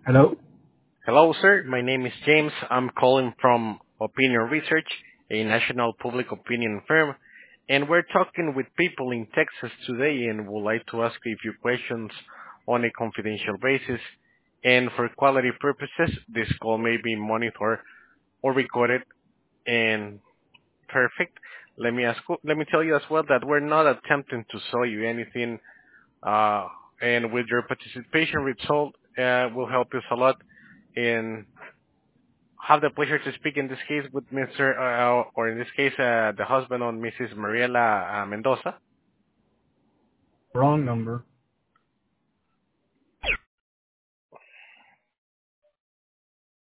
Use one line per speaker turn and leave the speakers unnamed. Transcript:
Hello?
Hello, sir. My name is James. I'm calling from Opinion Research, a national public opinion firm, and we're talking with people in Texas today and would like to ask you a few questions on a confidential basis. And for quality purposes, this call may be monitored or recorded. And perfect. Let me tell you as well that we're not attempting to sell you anything, uh, and with your participation result, will help us a lot in have the pleasure to speak in this case with Mr. Or in this case, the husband of Mrs. Mariela Mendoza.
Wrong number.